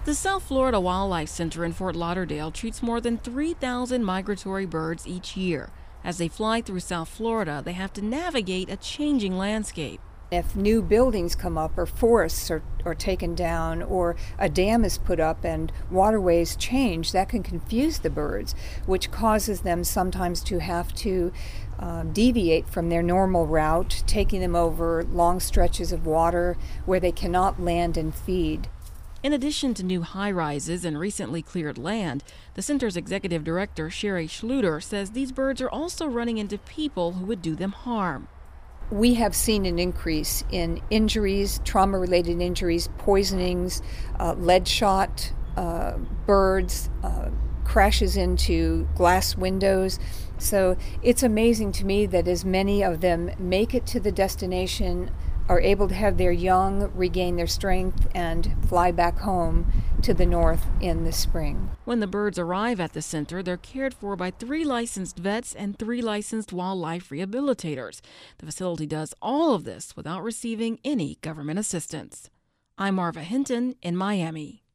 The South Florida Wildlife Center in Fort Lauderdale treats more than 3,000 migratory birds each year. As they fly through South Florida, they have to navigate a changing landscape. If new buildings come up or forests are taken down or a dam is put up and waterways change, that can confuse the birds, which causes them sometimes to have to deviate from their normal route, taking them over long stretches of water where they cannot land and feed. In addition to new high-rises and recently cleared land, the center's executive director, Sherry Schluter, says these birds are also running into people who would do them harm. We have seen an increase in injuries, trauma-related injuries, poisonings, lead shot birds, crashes into glass windows. So it's amazing to me that as many of them make it to the destination, are able to have their young regain their strength and fly back home to the north in the spring. When the birds arrive at the center, they're cared for by 3 licensed vets and 3 licensed wildlife rehabilitators. The facility does all of this without receiving any government assistance. I'm Marva Hinton in Miami.